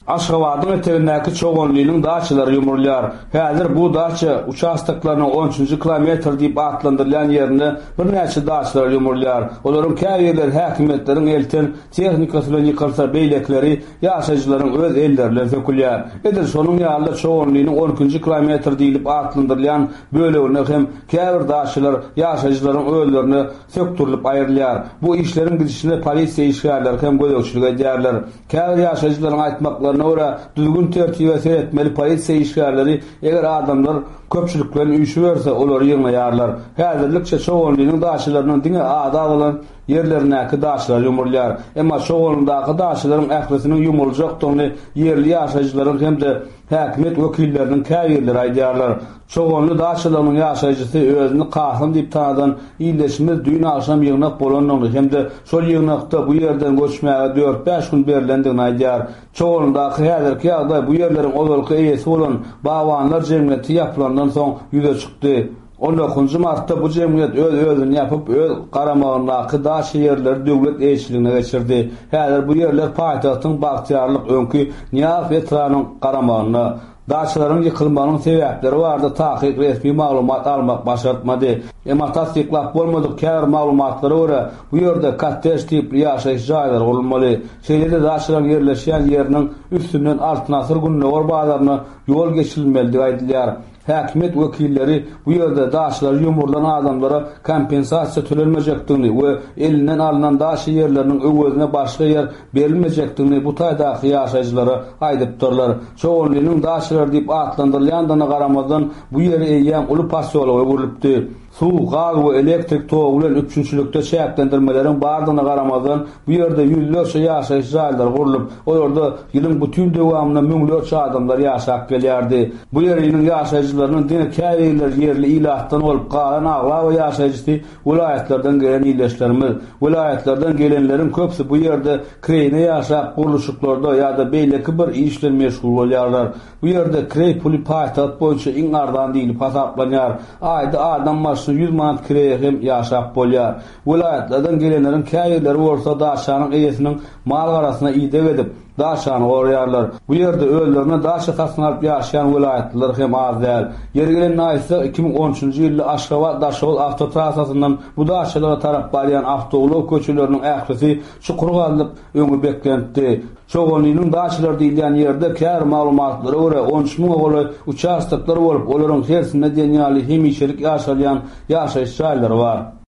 Aşgabatyň etegindäki çoğunlygynyň daçylary ýumurlar. Häzir bu daça uçastaklaryny 13-nji kilometr diýip atlandyrılan ýerine bir näçe daçylar ýumurlar. Olaryň käýerler häkimetleriň elten tehnikasy bilen ýykylsa beýlekleri ýaşaýjylaryň öz ellerine sökülýär. Edir şonuň ýaly çoğunlygynyň 12-nji kilometr diýilip atlandyrılan bölegine hem käbir daçylar ýaşaýjylaryň öllerini söktürilip aýrylýar. Bu işleriň gidişine polisiýa işgärleri hem gözegçilik edýärler. Käbir ýaşaýjylaryň aýtmaklaryna ora düzgün tertibe seretmeli polisiýa işgärleri eger adamlar köpçüliklerini üýşü berse olary ýyňaýarlar. Häzirlikçe çoğunlygynyň daçylarynyň diňe ada bolan yerlerine daçylar ýumurlar. Emma çoğunlukdaky daçylaryň ählisiniň ýumuljakdygyny yerli ýaşaýjylaryň hemde häkimet wekilleriniň käýerleri aýdýarlar. Çoğunlu daçylaryň ýaşaýjysy özüni Kasym diýip tanadan ýyleşimiz düýün akşam ýygnak bolanyny hemde şol ýygnakda bu ýerden göçmäge 4-5 gün berilendigini aýdýar. Çoğunlukdaky häzirki ýagdaý bu ýerleriň ozalky eýesi bolan bawanlar jemgyýeti ýapylandan soň ýüze çykdy. 19 martda bu jemgyýet öz-özüni ýapyp öz garamagyny daş ýerleri döwlet eýçiligine geçirdi. Häzir bu ýerler paýtagtyň bagtýarlyk öňkü Niýaz Etranyň garamagyna daçylaryň ýykylmagynyň sebäpleri barada tahyk resmi maglumat almak başartmady. Emma tasdiklap bolmadyk käbir maglumatlary ora bu ýerde kattej tipli ýaşaýyş jaýlary bolmaly. Şeýle-de daçylaryň ýerleşýän ýeriniň üstünden altynasır günnäwir bazaryna ýol geçirilmeli diýip aýdylýar. Häkimet wekilleri bu ýerde daçylar ýumurlan adamlara kompensasiýa tölenmejekdigini we elinden alynan daş ýerleriniň öwezine başga ýer berilmejekdigini bu taýdaky ýaşaýjylara aýdypdyrlar. Çoğunlygynyň daçylar diýip atlandyrylýandyna garamazdan bu ýere eýýän uly passiýolaga öwürilipdi. Suw, gaz we elektrik togy bilen üçünçülükde şäherlendirmeleriň bardygyna garamazdan bu ýerde ýüzlerçe ýaşaýyş jaýlary gurulyp, olarda ýylyň bütün dowamyna müňlerçe adamlar ýaşap gelýärdi. Bu ýeriniň ýaşaýjylarynyň diňe käýerler ýerli ilatdan bolup galan agla we ýaşaýjysy vilayetlerden gelen ýyleşlerimiz. Vilayetlerden gelenleriň köpsi bu ýerde kreyne ýaşap guruluşyklarda ýa-da beýleki bir işle meşgul bolýarlar. Bu ýerde krey puly paýtat boýunça iň ardan diýilip hasaplanýar. Aýda adam 100 manat kireye hem ýaşap bolýar. Vilayetlerden gelenleriň käýerleri bolsa daşanyň eýesiniň mal garasyna ýydyp edip daşany gorýarlar. Bu ýerde öllerine daşy hasynalyp ýaşaýan vilayetler hem az däl. Ýergelen näýse 2013-nji ýylda Aşgabat Daşol awtotrassasyndan bu daşylara tarap barýan awtobus köçeleriniň ählisi çukurgalyp öňü beklentdi. Çoğunlygynyň daşylar diýilýän ýerde käbir maglumatlary ora 13 000 goly uçastyklar bolup, olaryň hersinde denýaly hemişelik ýaşalýan ýaşaýyş jaýlary bar.